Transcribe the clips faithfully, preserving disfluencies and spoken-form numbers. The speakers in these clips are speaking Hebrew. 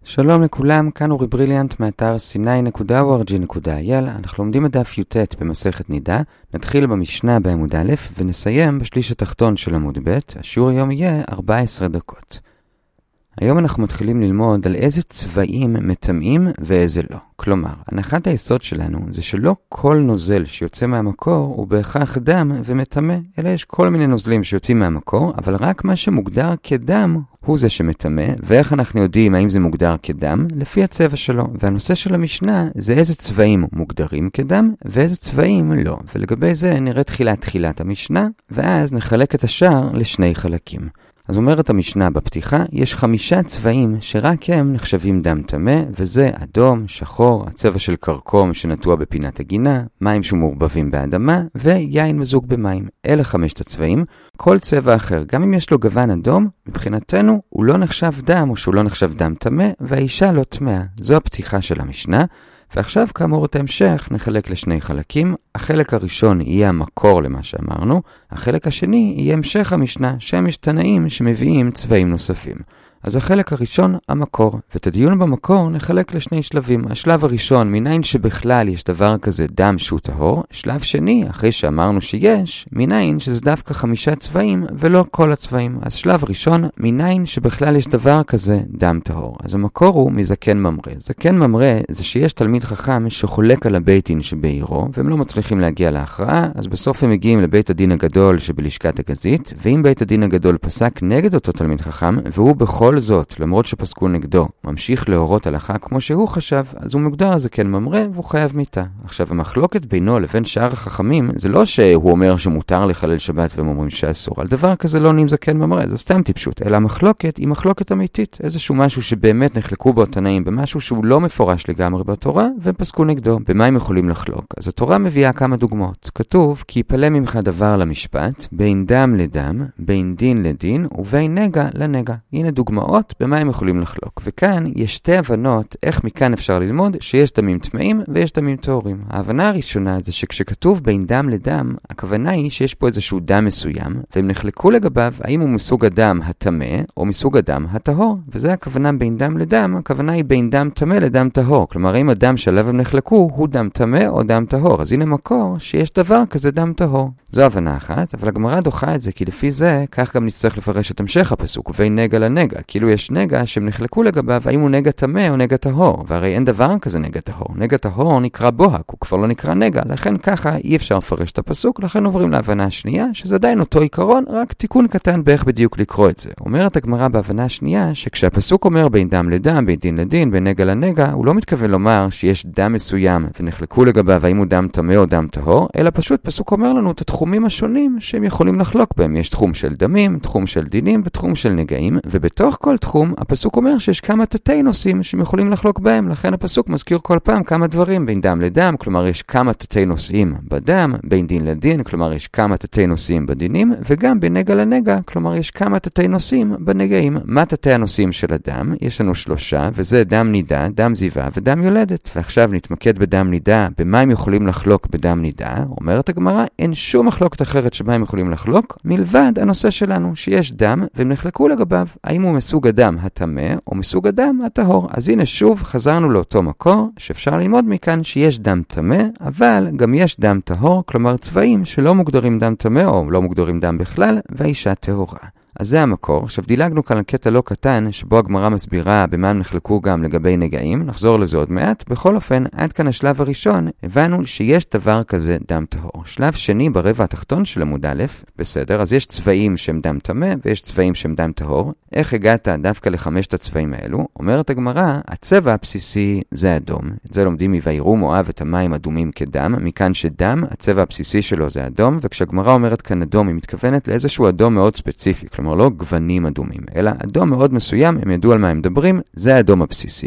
שלום לכולם, כאן אורי בריליאנט מאתר סיני נקודה או אר ג'י נקודה איי אל. אנחנו לומדים את דף י"ט במסכת נידה, נתחיל במשנה בעמוד א' ונסיים בשליש התחתון של עמוד ב'. השיעור היום יהיה ארבע עשרה דקות. היום אנחנו מתחילים ללמוד על איזה צבעים מטמאים ואיזה לא. כלומר, הנחת היסוד שלנו זה שלא כל נוזל שיוצא מהמקור הוא בהכרח דם ומטמא, אלא יש כל מיני נוזלים שיוצאים מהמקור, אבל רק מה שמוגדר כדם הוא זה שמטמא, ואיך אנחנו יודעים האם זה מוגדר כדם? לפי הצבע שלו. והנושא של המשנה זה איזה צבעים מוגדרים כדם ואיזה צבעים לא. ולגבי זה נראה תחילת תחילת המשנה, ואז נחלק את השאר לשני חלקים. אז אומרת המשנה בפתיחה, יש חמישה צבעים שרק הם נחשבים דם טמא, וזה אדום, שחור, הצבע של קרקום שנטוע בפינת הגינה, מים שמעורבבים באדמה, ויין מזוג במים. אלה חמשת הצבעים. כל צבע אחר, גם אם יש לו גוון אדום, מבחינתנו הוא לא נחשב דם, או שהוא לא נחשב דם טמא, והאישה לא טמאה. זו הפתיחה של המשנה. ועכשיו כאמור את ההמשך נחלק לשני חלקים. החלק הראשון יהיה המקור למה שאמרנו, החלק השני יהיה המשך המשנה שהם יש תנאים שמביאים צבעים נוספים. אז החלק הראשון המקור, ואת הדיון במקור נחלק לשני שלבים. השלב הראשון, מניין שבכלל יש דבר כזה דם שהוא טהור. שלב שני, אחרי שאמרנו שיש, מניין שזה דווקא חמישה צבעים ולא כל הצבעים. אז שלב ראשון, מניין שבכלל יש דבר כזה דם טהור. אז המקור הוא מזקן ממרא. זקן ממרא זה שיש תלמיד חכם שחולק על הבית דין שבעירו, והם לא מצליחים להגיע להכרעה, אז בסוף הם מגיעים לבית הדין הגדול שבלשכת הגזית, ואם בית הדין הגדול פסק נגד אותו תלמיד חכם, והוא בכל כל זאת, למרות שפסקו נגדו, ממשיך להורות הלכה כמו שהוא חשב, אז הוא מוגדר זקן ממרא והוא חייב מיתה. עכשיו, המחלוקת בינו לבין שאר החכמים, זה לא שהוא אומר שמותר לחלל שבת והם אומרים שאסור. על דבר כזה לא עונים זקן ממרא, זה סתם טיפשות. אלא המחלוקת היא מחלוקת אמיתית. איזשהו משהו שבאמת נחלקו בו תנאים, במשהו שהוא לא מפורש לגמרי בתורה, והם פסקו נגדו. במה הם יכולים לחלוק? אז התורה מביאה כמה דוגמאות. כתוב, כי יפלא ממך דבר למשפט, בין דם לדם, בין דין לדין, ובין נגע לנגע. הנה דוגמאות במה הם יכולים לחלוק. וכאן יש שתי הבנות איך מכאן אפשר ללמוד שיש דמים טמאים ויש דמים טהורים. ההבנה הראשונה זה שכשכתוב בין דם לדם, הכוונה היא שיש פה איזשהו דם מסוים, והם נחלקו לגביו האם הוא מסוג הדם הטמא או מסוג הדם הטהור. וזה הכוונה בין דם לדם, הכוונה היא בין דם טמא לדם טהור. כלומר, אם הדם שעליו הם נחלקו הוא דם טמא או דם טהור. אז הנה מקור שיש דבר כזה דם טהור. זו הבנה אחת, אבל הגמרא דוחה את זה, כי לפי זה, כך גם נצטרך לפרש את המשך הפסוק, ובין נגע לנגע. כאילו יש נגע שהם נחלקו לגביו, האם הוא נגע טמא או נגע טהור, והרי אין דבר כזה נגע טהור. נגע טהור נקרא בוהק, הוא כבר לא נקרא נגע, לכן ככה אי אפשר לפרש את הפסוק, לכן עוברים להבנה השנייה, שזה עדיין אותו עיקרון, רק תיקון קטן באיך בדיוק לקרוא את זה. אומרת הגמרא בהבנה השנייה, שכשהפסוק אומר בין דם לדם, בין דין לדין, בין נגע לנגע, הוא לא מתכוון לומר שיש דם מסוים ונחלקו לגביו האם הוא דם טמא או דם טהור, אלא פשוט פסוק אומר לנו את התחומים השונים שהם יכולים לחלוק בהם. יש תחום של דמים, תחום של דינים ותחום של נגעים, ובתוך כל תחום הפסוק אומר שיש כמה תתי נושאים שהם יכולים לחלוק בהם. לכן הפסוק מזכיר כל פעם כמה דברים בין דם לדם, כלומר יש כמה תתי נושאים בדם, בין דין לדין, כלומר יש כמה תתי נושאים בדינים, וגם בין נגע לנגע, כלומר יש כמה תתי נושאים בנגעים. מה תתי הנושאים של הדם? יש לנו שלושה, וזה דם נידה, דם זיווה ודם יולדת. ועכשיו נתמקד בדם נידה, במה הם יכולים לחלוק בדם נידה. אומרת הגמרא, אין שום מחלוקת אחרת שבה הם יכולים לחלוק, מלבד הנושא שלנו, שיש דם, והם נחלקו לגביו, האם הוא מסוג הדם הטמא, או מסוג הדם הטהור. אז הנה שוב חזרנו לאותו מקור, שאפשר ללמוד מכאן שיש דם טמא, אבל גם יש דם טהור, כלומר צבעים שלא מוגדרים דם טמא, או לא מוגדרים דם בכלל, והאישה טהורה. אז זה המקור. עכשיו דילגנו כאן על קטע לא קטן, שבו הגמרא מסבירה במה הם נחלקו גם לגבי נגעים, נחזור לזה עוד מעט. בכל אופן, עד כאן השלב הראשון, הבנו שיש דבר כזה דם טהור. שלב שני ברבע התחתון של עמוד א', בסדר, אז יש צבעים שהם דם טמא, ויש צבעים שהם דם טהור. איך הגעת דווקא לחמשת הצבעים האלו? אומרת הגמרא, הצבע הבסיסי זה אדום. את זה לומדים מבאירו מואב את המים אדומים כדם, מכאן שדם, הצבע הבסיסי שלו זה אדום, וכשהגמרא אומרת כאן אדום, היא מתכוונת לאיזשהו אדום מאוד ספציפי, כלומר לא גוונים אדומים, אלא אדום מאוד מסוים, הם ידעו על מה הם מדברים, זה האדום הבסיסי.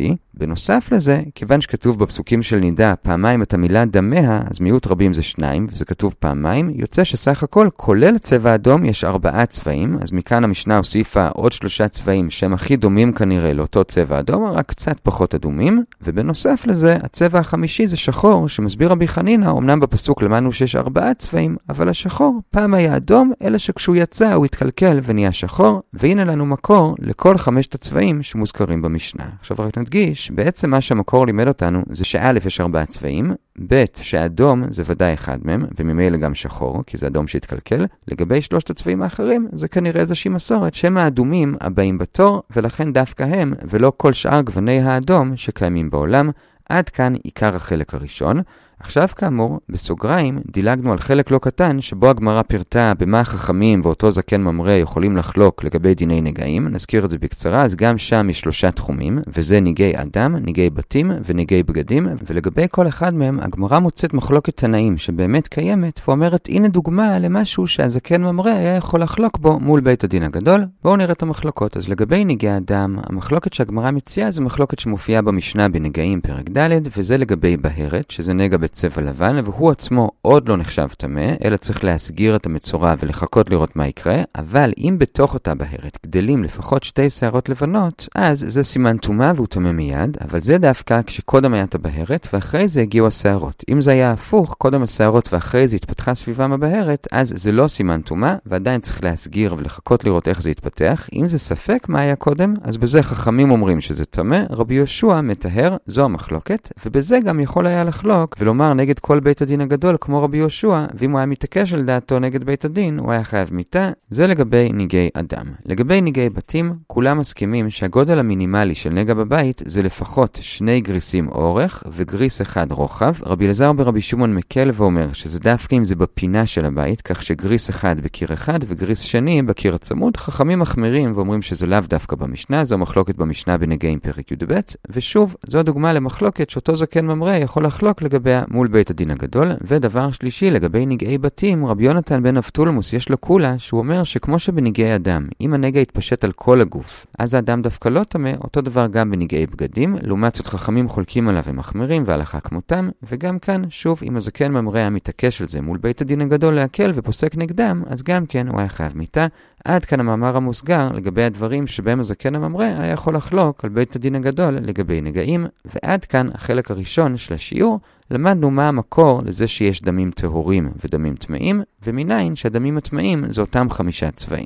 בנוסף לזה, כיוון שכתוב בפסוקים של נידה פעמיים את המילה דמה, אז מיעוט רבים זה שניים, וזה כתוב פעמיים, יוצא שסך הכל, כולל צבע אדום, יש ארבעה צבעים, אז מכאן המשנה הוסיפה עוד שלושה צבעים שהם הכי דומים כנראה לאותו צבע אדום, רק קצת פחות אדומים, ובנוסף לזה, הצבע החמישי זה שחור, שמסביר רבי חנינא, אמנם בפסוק למדנו שיש ארבעה צבעים, אבל השחור פעם היה אדום, אלא שכשהוא יצא הוא התקלקל ונהיה שחור, והנה לנו מקור לכל חמשת הצבעים שמוזכרים במשנה. עכשיו רק נדגיש, בעצם מה שהמקור לימד אותנו זה שא' יש ארבעה צבעים, ב' שאדום זה ודאי אחד מהם, וממילא גם שחור, כי זה אדום שהתקלקל. לגבי שלושת הצבעים האחרים, זה כנראה איזושהי מסורת שהם האדומים הבאים בתור, ולכן דווקא הם, ולא כל שאר גווני האדום שקיימים בעולם. עד כאן עיקר החלק הראשון. עכשיו כאמור, בסוגריים, דילגנו על חלק לא קטן שבו הגמרא פירטה במה החכמים ואותו זקן ממרא יכולים לחלוק לגבי דיני נגעים. נזכיר את זה בקצרה, אז גם שם יש שלושה תחומים, וזה ניגי אדם, ניגי בתים וניגי בגדים, ולגבי כל אחד מהם הגמרא מוצאת מחלוקת תנאים שבאמת קיימת, ואומרת הנה דוגמה למשהו שהזקן ממרא היה יכול לחלוק בו מול בית הדין הגדול. בואו נראה את המחלוקות. אז לגבי ניגי אדם, המחלוקת שהגמרא מציעה זה מחלוקת שמופיעה במשנה בנגעים פרק ד', וזה לגבי בהרת, שזה נגע צבע לבן, והוא עצמו עוד לא נחשב טמא, אלא צריך להסגיר את המצורע ולחכות לראות מה יקרה, אבל אם בתוך אותה בהרת גדלים לפחות שתי שערות לבנות, אז זה סימן טומאה והוא טמא מיד, אבל זה דווקא כשקודם היה את הבהרת ואחרי זה הגיעו השערות. אם זה היה הפוך, קודם השערות ואחרי זה התפתחה סביבם הבהרת, אז זה לא סימן טומאה, ועדיין צריך להסגיר ולחכות לראות איך זה יתפתח. אם זה ספק מה היה קודם, אז בזה חכמים אומרים שזה טמא, רבי יהושע מטהר, זו המחלוקת, ובזה גם יכול היה לחלוק ולומר נגד כל בית הדין הגדול כמו רבי יהושע, ואם הוא היה מתעקש על דעתו נגד בית הדין, הוא היה חייב מיתה. זה לגבי ניגי אדם. לגבי ניגי בתים, כולם מסכימים שהגודל המינימלי של נגע בבית זה לפחות שני גריסים אורך וגריס אחד רוחב. רבי אלעזר ברבי שמעון מקל ואומר שזה דווקא אם זה בפינה של הבית, כך שגריס אחד בקיר אחד וגריס שני בקיר הצמוד. חכמים מחמירים ואומרים שזה לאו דווקא במשנה, זו מחלוקת במשנה בנגעים פרק י"ב, ושוב, זו הדוגמה למחלוקת שאותו זקן ממרא יכול לחלוק לגביה מול בית הדין הגדול. ודבר שלישי, לגבי נגעי בתים, רבי יונתן בן אבטולמוס יש לו קולה שהוא אומר שכמו שבנגעי אדם, אם הנגע יתפשט על כל הגוף, אז האדם דווקא לא טמא, אותו דבר גם בנגעי בגדים. לעומת זאת חכמים חולקים עליו ומחמירים והלכה כמותם, וגם כאן, שוב, אם הזקן ממרא היה מתעקש על זה מול בית הדין הגדול להקל ופוסק נגדם, אז גם כן הוא היה חייב מיתה. עד כאן המאמר המוסגר לגבי הדברים שבהם הזקן הממרא היה יכול לחלוק על בית הדין הגדול לגבי נגעים, ועד כאן החלק הראשון של השיעור. למדנו מה המקור לזה שיש דמים טהורים ודמים טמאים, ומניין שהדמים הטמאים זה אותם חמישה צבעים.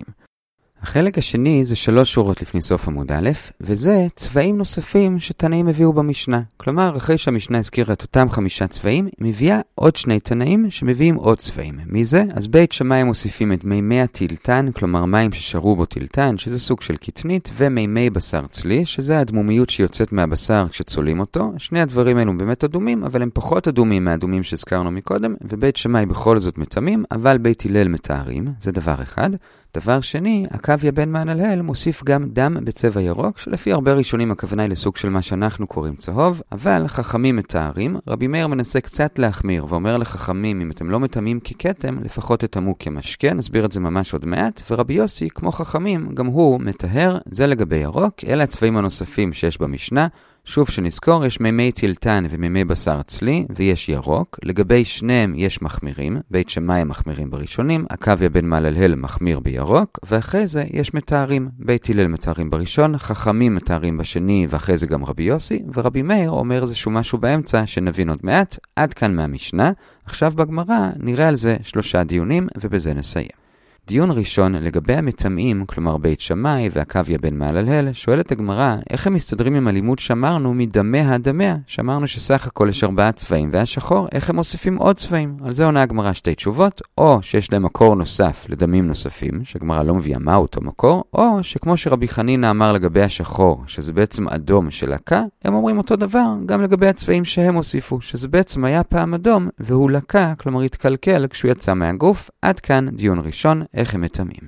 החלק השני זה שלוש שורות לפני סוף עמוד א', וזה צבעים נוספים שתנאים הביאו במשנה. כלומר, אחרי שהמשנה הזכירה את אותם חמישה צבעים, היא מביאה עוד שני תנאים שמביאים עוד צבעים. מי זה? אז בית שמאי מוסיפים את מימי הטילטן, כלומר מים ששרו בו טילטן, שזה סוג של קטנית, ומימי בשר צלי, שזה הדמומיות שיוצאת מהבשר כשצולים אותו. שני הדברים האלו באמת אדומים, אבל הם פחות אדומים מהאדומים שהזכרנו מקודם, ובית שמאי בכל זאת מטמאים, אבל בית הלל מטהרים. זה דבר אחד. דבר שני, עקביה בן מהנהל מוסיף גם דם בצבע ירוק, שלפי הרבה ראשונים הכוונה היא לסוג של מה שאנחנו קוראים צהוב, אבל חכמים מתארים. רבי מאיר מנסה קצת להחמיר ואומר לחכמים, אם אתם לא מטמאים ככתם, לפחות תטמאו כמשקה. נסביר את זה ממש עוד מעט. ורבי יוסי, כמו חכמים, גם הוא מטהר. זה לגבי ירוק. אלה הצבעים הנוספים שיש במשנה. שוב שנזכור, יש מימי טילטן ומימי בשר צלי, ויש ירוק. לגבי שניהם יש מחמירים, בית שמאי מחמירים בראשונים, עקביה בן מהנהל מחמיר בירוק, ואחרי זה יש מתארים, בית הלל מתארים בראשון, חכמים מתארים בשני, ואחרי זה גם רבי יוסי, ורבי מאיר אומר איזשהו משהו באמצע שנבין עוד מעט. עד כאן מהמשנה. עכשיו בגמרא נראה על זה שלושה דיונים, ובזה נסיים. דיון ראשון לגבי המטמאים, כלומר בית שמאי ועקביה בן מהנהל, שואלת הגמרא, איך הם מסתדרים עם הלימוד שאמרנו מדמה הדמה? שאמרנו שסך הכל יש ארבעה צבעים והשחור, איך הם מוסיפים עוד צבעים? על זה עונה הגמרא שתי תשובות, או שיש להם מקור נוסף לדמים נוספים, שהגמרא לא מביאה מה אותו מקור, או שכמו שרבי חנינא אמר לגבי השחור, שזה בעצם אדום של לקה, הם אומרים אותו דבר גם לגבי הצבעים שהם הוסיפו, שזה בעצם היה פעם אדום והוא לקה, כלומר התקלקל כשהוא יצא מהגוף. עד כאן דיון ראשון, איך הם מטמאים.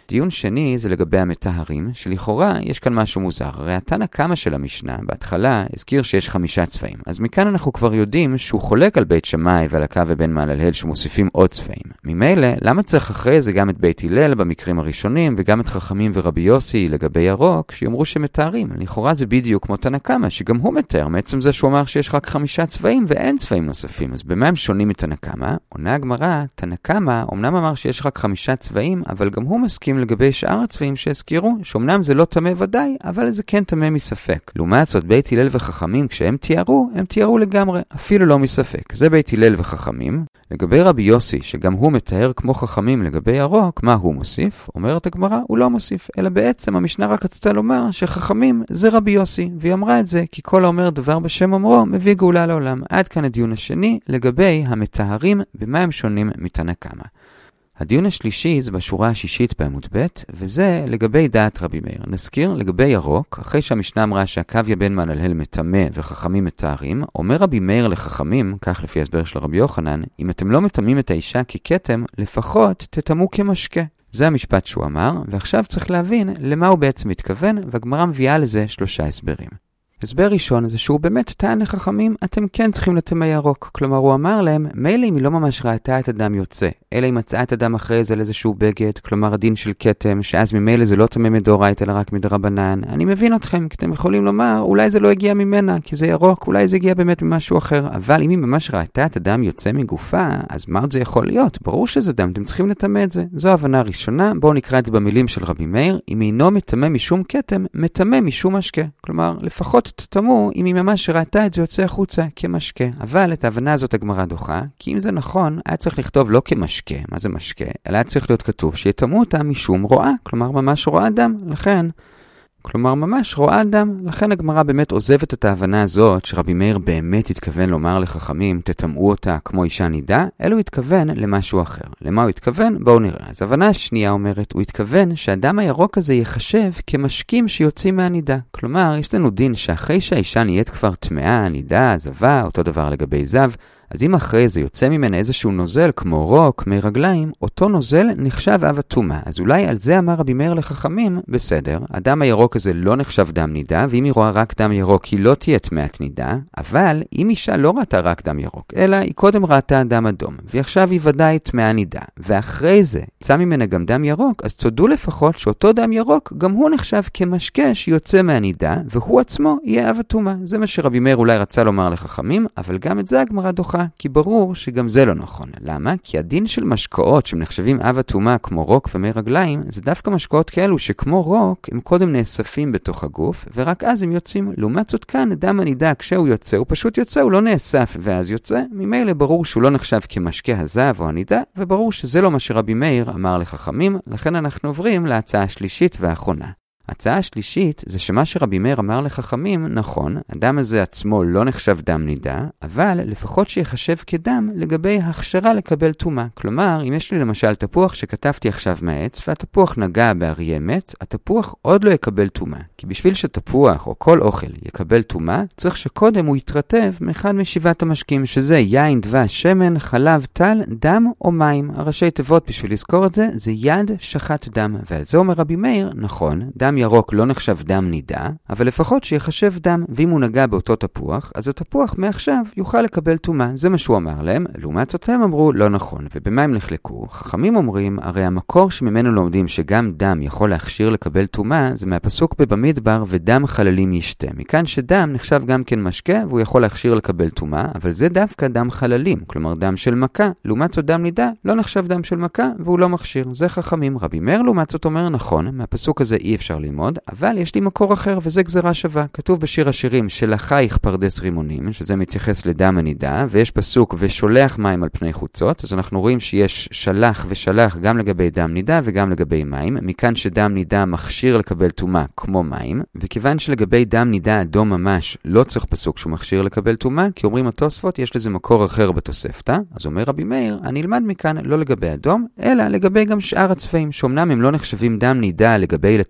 דיון שני זה לגבי המטהרים, שלכאורה יש כאן משהו מוזר. הרי התנא קמא של המשנה, בהתחלה, הזכיר שיש חמישה צבעים. אז מכאן אנחנו כבר יודעים שהוא חולק על בית שמאי ועל הקו ובן מהללהל שמוסיפים עוד צבעים. ממילא, למה צריך אחרי זה גם את בית הלל במקרים הראשונים, וגם את חכמים ורבי יוסי לגבי ירוק, שיאמרו שמתארים? לכאורה זה בדיוק כמו תנא קמא, שגם הוא מתאר, מעצם זה שהוא אמר שיש רק חמישה צבעים ואין צבעים נוספים. אז במה הם שונים מתנא קמא? עונה הגמרא, תנא קמא אמנם אמר שיש רק חמישה צבעים, אבל גם הוא מסכים לגבי שאר הצבעים שהזכירו, שאומנם זה לא טמא ודאי, אבל זה כן טמא מספק. לעומת זאת, בית הלל וחכמים, כשהם תיארו, הם תיארו לגמרי, אפילו לא מספק. זה בית הלל וחכמים. לגבי רבי יוסי, שגם הוא מתאר כמו חכמים לגבי ירוק, מה הוא מוסיף? אומרת הגמרא, הוא לא מוסיף, אלא בעצם המשנה רק רצתה לומר שחכמים זה רבי יוסי, והיא אמרה את זה כי כל האומר דבר בשם אומרו מביא גאולה לעולם. עד כאן הדיון השני לגבי המטהרים, במה הם שונים מתנא קמא. הדיון השלישי זה בשורה השישית בעמוד ב', וזה לגבי דעת רבי מאיר. נזכיר, לגבי ירוק, אחרי שהמשנה אמרה שהקו בן מהללהל מטמא וחכמים מתארים, אומר רבי מאיר לחכמים, כך לפי הסבר של רבי יוחנן, אם אתם לא מטמאים את האישה ככתם, לפחות תטמאו כמשקה. זה המשפט שהוא אמר, ועכשיו צריך להבין למה הוא בעצם מתכוון, והגמרא מביאה לזה שלושה הסברים. הסבר ראשון זה שהוא באמת טען לחכמים, אתם כן צריכים לטמא ירוק. כלומר, הוא אמר להם, מילא אם היא לא ממש ראתה את הדם יוצא, אלא היא מצאה את הדם אחרי זה לאיזשהו בגד, כלומר הדין של כתם, שאז ממילא זה לא טמא מדאורייתא אלא רק מדרבנן. אני מבין אתכם, כי אתם יכולים לומר, אולי זה לא הגיע ממנה, כי זה ירוק, אולי זה הגיע באמת ממשהו אחר. אבל אם היא ממש ראתה את הדם יוצא מגופה, אז מה עוד זה יכול להיות? ברור שזה דם, אתם צריכים לטמא את זה. זו ההבנה הראשונה. בואו נקרא את זה במילים של רבי מאיר. אם אינו מטמא משום כתם, מטמא משום משקה. כלומר, לפחות תטמאו אם היא ממש ראתה את זה יוצא החוצה כמשקה. אבל את ההבנה הזאת הגמרא דוחה, כי אם זה נכון, היה צריך לכתוב לא כמשקה, מה זה משקה? אלא היה צריך להיות כתוב שיטמאו אותה משום רואה, כלומר ממש רואה דם. לכן, כלומר ממש רואה דם. לכן הגמרא באמת עוזבת את ההבנה הזאת שרבי מאיר באמת התכוון לומר לחכמים תטמאו אותה כמו אישה נידה, אלא הוא התכוון למשהו אחר. למה הוא התכוון? בואו נראה. אז ההבנה השנייה אומרת, הוא התכוון שהדם הירוק הזה יחשב כמשקים שיוצאים מהנידה. כלומר, יש לנו דין שאחרי שהאישה נהיית כבר טמאה, נידה, זבה, אותו דבר לגבי זב, אז אם אחרי זה יוצא ממנה איזשהו נוזל כמו רוק, מי רגליים, אותו נוזל נחשב אב הטומאה. אז אולי על זה אמר רבי מאיר לחכמים, בסדר, הדם הירוק הזה לא נחשב דם נידה, ואם היא רואה רק דם ירוק היא לא תהיה טמאת נידה, אבל אם אישה לא ראתה רק דם ירוק, אלא היא קודם ראתה דם אדום, ועכשיו היא ודאי טמאה נידה, ואחרי זה יצא ממנה גם דם ירוק, אז תודו לפחות שאותו דם ירוק גם הוא נחשב כמשקה שיוצא מהנידה, והוא עצמו יהיה אב הטומאה. זה מה שרבי מאיר אולי רצה לומר לחכמים, אבל גם את זה הגמרא דוחה. כי ברור שגם זה לא נכון. למה? כי הדין של משקאות שנחשבים אב הטומאה כמו רוק ומי רגליים, זה דווקא משקאות כאלו שכמו רוק הם קודם נאספים בתוך הגוף, ורק אז הם יוצאים. לעומת זאת כאן, דם הנידה כשהוא יוצא, הוא פשוט יוצא, הוא לא נאסף ואז יוצא. ממילא ברור שהוא לא נחשב כמשקה הזב או הנידה, וברור שזה לא מה שרבי מאיר אמר לחכמים. לכן אנחנו עוברים להצעה השלישית והאחרונה. ההצעה השלישית זה שמה שרבי מאיר אמר לחכמים, נכון, הדם הזה עצמו לא נחשב דם נידה, אבל לפחות שיחשב כדם לגבי הכשרה לקבל טומאה. כלומר, אם יש לי למשל תפוח שכתבתי עכשיו מהעץ, והתפוח נגע באריה מת, התפוח עוד לא יקבל טומאה. כי בשביל שתפוח או כל אוכל יקבל טומאה, צריך שקודם הוא יתרטב מאחד משבעת המשקים, שזה יין, דבש, שמן, חלב, טל, דם או מים. הראשי תיבות בשביל לזכור את זה, זה יד שחת דם. ועל זה אומר רבי מאיר, נכון, דם ירוק לא נחשב דם נידה, אבל לפחות שיחשב דם, ואם הוא נגע באותו תפוח, אז התפוח מעכשיו יוכל לקבל טומאה. זה מה שהוא אמר להם. לעומת זאת הם אמרו לא נכון. ובמה הם נחלקו? חכמים אומרים, הרי המקור שממנו לומדים שגם דם יכול להכשיר לקבל טומאה, זה מהפסוק בבמדבר ודם חללים ישתה. מכאן שדם נחשב גם כן משקה, והוא יכול להכשיר לקבל טומאה, אבל זה דווקא דם חללים, כלומר דם של מכה. לעומת זאת דם נידה לא נחשב דם של מכה, והוא לא מכשיר. זה חכמים. רבי מאיר לעומת זאת אומר נכון, מהפסוק הזה אי אפשר ללמוד, אבל יש לי מקור אחר וזה גזרה שווה. כתוב בשיר השירים שלחייך פרדס רימונים, שזה מתייחס לדם הנידה, ויש פסוק ושולח מים על פני חוצות, אז אנחנו רואים שיש שלח ושלח גם לגבי דם נידה וגם לגבי מים, מכאן שדם נידה מכשיר לקבל טומאה כמו מים, וכיוון שלגבי דם נידה אדום ממש לא צריך פסוק שהוא מכשיר לקבל טומאה, כי אומרים התוספות יש לזה מקור אחר בתוספתא, אז אומר רבי מאיר, אני אלמד מכאן לא לגבי אדום, אלא לגבי גם שאר הצבעים, שאומנם הם לא נחשבים דם נידה לגבי לטמא את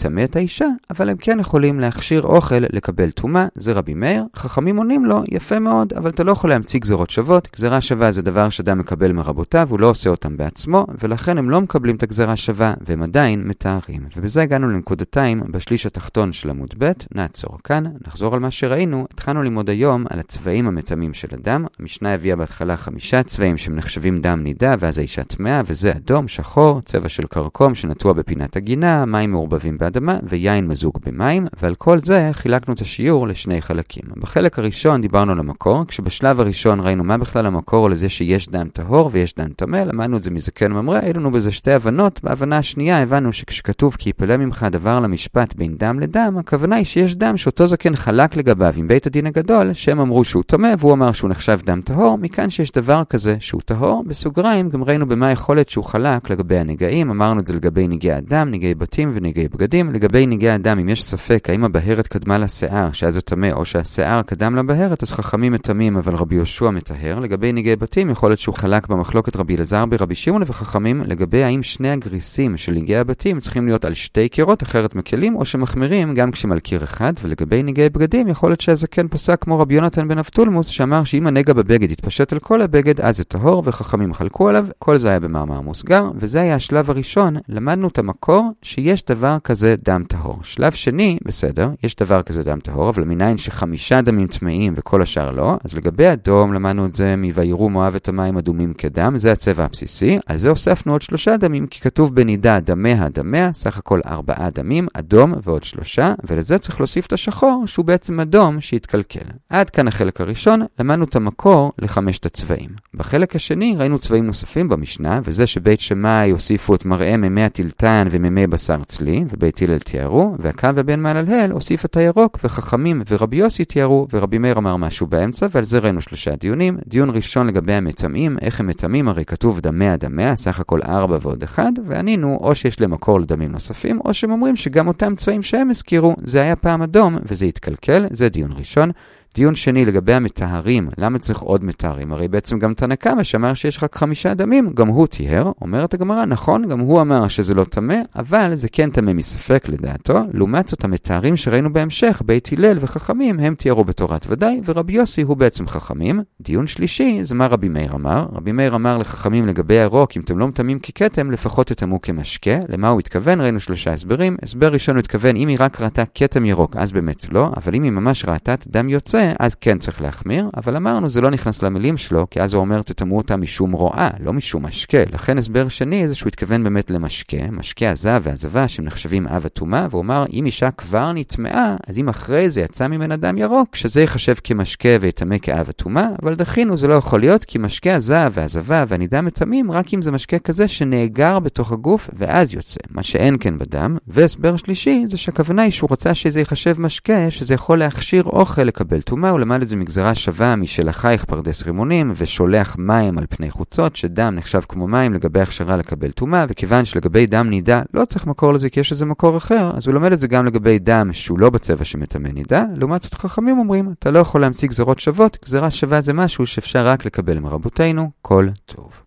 האישה, אבל הם כן יכולים להכשיר אוכל לקבל טומאה, זה רבי מאיר. חכמים עונים לו, יפה מאוד, אבל אתה לא יכול להמציא גזרות שוות. גזרה שווה זה דבר שאדם מקבל מרבותיו, הוא לא עושה אותם בעצמו, ולכן הם לא מקבלים את הגזרה שווה, והם עדיין מתארים. ובזה הגענו לנקודתיים בשליש התחתון של עמוד ב'. נעצור כאן, נחזור על מה שראינו. התחלנו ללמוד היום על הצבעים המתאמים של הדם. המשנה הביאה בהתחלה חמישה צבעים שנחשבים דם נידה, ואז האישה טמאה, וזה אדום, שחור, צבע של קרקום שנטוע בפינת הגינה, מים מעורבבים באדמה ויין מזוג במים, ועל כל זה חילקנו את השיעור לשני חלקים. בחלק הראשון דיברנו על המקור, כשבשלב הראשון ראינו מה בכלל המקור לזה שיש דם טהור ויש דם טמא, למדנו את זה מזקן ממרא, היו לנו בזה שתי הבנות. בהבנה השנייה הבנו שכשכתוב כי יפלא ממך דבר למשפט בין דם לדם, הכוונה היא שיש דם שאותו זקן חלק לגביו עם בית הדין הגדול, שהם אמרו שהוא טמא והוא אמר שהוא נחשב דם טהור, מכאן שיש דבר כזה שהוא טהור. בסוגריים גם ראינו במה יכולת שהוא חלק לגבי הנגעים, אמרנו את זה לגבי נגעי אדם, נגעי בתים ונגעי בגדים. לגבי נגעי אדם, אם יש ספק האם הבהרת קדמה לשיער, שאז זה טמא, או שהשיער קדם לבהרת, אז חכמים מטמאים, אבל רבי יהושע מטהר. לגבי נגעי בתים, יכול להיות שהוא חלק במחלוקת רבי אלעזר ברבי שמעון וחכמים, לגבי האם שני הגריסים של נגעי הבתים צריכים להיות על שתי קירות, אחרת מקלים, או שמחמירים גם כשמל קיר אחד. ולגבי נגעי בגדים, יכול להיות שהזקן פסק כמו רבי יונתן בן אבטולמוס, שאמר שאם הנגע בבגד יתפשט על כל הבגד, אז זה טהור, וחכמים חלקו עליו. כל זה היה במאמר מוסגר, וזה היה השלב הראשון. למדנו את המקור שיש דבר כזה דם טהור. שלב שני, בסדר, יש דבר כזה דם טהור, אבל מניין שחמישה דמים טמאים וכל השאר לא. אז לגבי אדום, למדנו את זה מ"ויראו מואב את המים אדומים כדם", זה הצבע הבסיסי. על זה הוספנו עוד שלושה דמים, כי כתוב בנידה דמיה דמיה, סך הכל ארבעה דמים, אדום ועוד שלושה, ולזה צריך להוסיף את השחור, שהוא בעצם אדום שהתקלקל. עד כאן החלק הראשון, למדנו את המקור לחמשת הצבעים. בחלק השני ראינו צבעים נוספים במשנה, וזה שבית שמאי הוסיפו את מראה מימי הטלטן ומימי בשר צלי, ובית הלל תיארו, והקו ובן מהללהל הוסיף את הירוק, וחכמים ורבי יוסי תיארו, ורבי מאיר אמר משהו באמצע, ועל זה ראינו שלושה דיונים. דיון ראשון לגבי המטמאים, איך הם מטמאים, הרי כתוב דמיה דמיה, סך הכל ארבע ועוד אחד, וענינו או שיש להם מקור לדמים נוספים, או שהם אומרים שגם אותם צבעים שהם הזכירו, זה היה פעם אדום וזה התקלקל. זה דיון ראשון. דיון שני לגבי המטהרים, למה צריך עוד מטהרים? הרי בעצם גם תנא קמא שאמר שיש רק חמישה דמים, גם הוא טיהר. אומרת הגמרא, נכון, גם הוא אמר שזה לא טמא, אבל זה כן טמא מספק לדעתו. לעומת זאת המטהרים שראינו בהמשך, בית הלל וחכמים, הם תיארו בתורת ודאי, ורבי יוסי הוא בעצם חכמים. דיון שלישי זה מה רבי מאיר אמר. רבי מאיר אמר לחכמים לגבי הירוק, אם אתם לא מטמאים ככתם, לפחות תטמאו כמשקה. למה הוא התכוון? ראינו שלושה הסברים. הסבר ראשון הוא התכוון, אם היא רק ראתה כתם ירוק, אז באמת לא, אבל אם היא ממש ראתה דם יוצא, אז כן צריך להחמיר, אבל אמרנו זה לא נכנס למילים שלו, כי אז הוא אומר תטמאו אותה משום רואה, לא משום משקה. לכן הסבר שני זה שהוא התכוון באמת למשקה, משקה הזב והזבה שהם נחשבים אב הטומאה, והוא אמר אם אישה כבר נטמאה, אז אם אחרי זה יצא ממנה דם ירוק, שזה יחשב כמשקה ויטמא כאב הטומאה, אבל דחינו זה לא יכול להיות, כי משקה הזב והזבה והנידה מטמאים רק אם זה משקה כזה שנאגר בתוך הגוף ואז יוצא, מה שאין כן בדם. והסבר שלישי זה שהכוונה היא שהוא רצה שזה יחשב משקה, שזה יכול להכשיר אוכל לקבל טומאה. הוא למד את זה מגזרה שווה משל אחייך פרדס רימונים ושולח מים על פני חוצות, שדם נחשב כמו מים לגבי הכשרה לקבל טומאה, וכיוון שלגבי דם נידה לא צריך מקור לזה כי יש איזה מקור אחר, אז הוא לומד את זה גם לגבי דם שהוא לא בצבע שמטמא נידה. לעומת זאת חכמים אומרים, אתה לא יכול להמציא גזרות שוות, גזרה שווה זה משהו שאפשר רק לקבל מרבותינו. כל טוב.